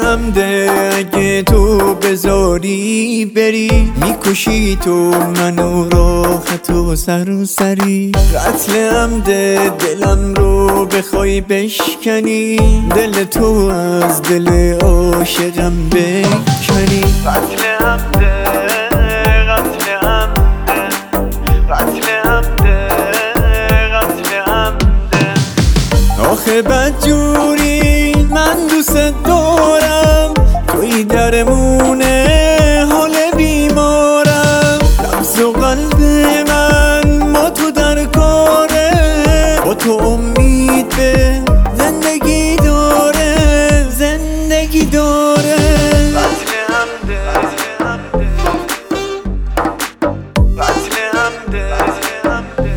عمده اگه تو بذاری بری، میکشی تو منو راحت و سری. قتل عمده دلم رو بخوای بشکنی، دل تو از دل عاشقم بکنی. قتل عمده، قتل عمده، قتل عمده، قتل عمده. آخه بدجوری من دوست دارم، توی درمونه حال بیمارم. لبز و قلب من با تو در کاره، با تو امید به زندگی داره، زندگی داره. قتل عمده، قتل عمده، قتل عمده.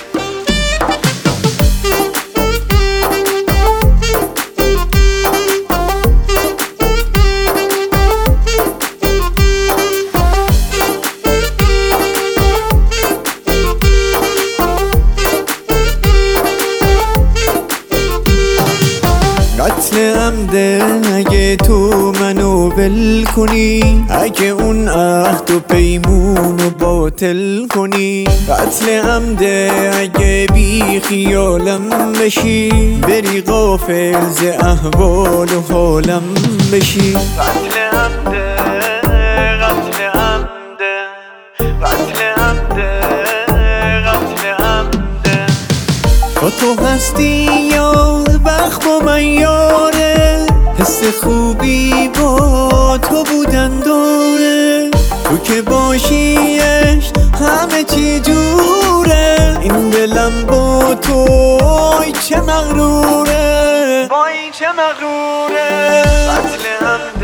قتل عمده اگه تو منو ول کنی، اگه اون عهد و پیمونو باطل کنی. قتل عمده اگه بی خیالم بشی، بری غافل ز احوال و حالم بشی. قتل عمده، قتل عمده، قتل عمده، قتل عمده. با تو هستی یا بخت با من یاره، حس خوبی با تو بودن داره. تو که باشیش همه چی جوره، این دلم با تو وای چه مغروره، وای چه مغروره. قتل عمده.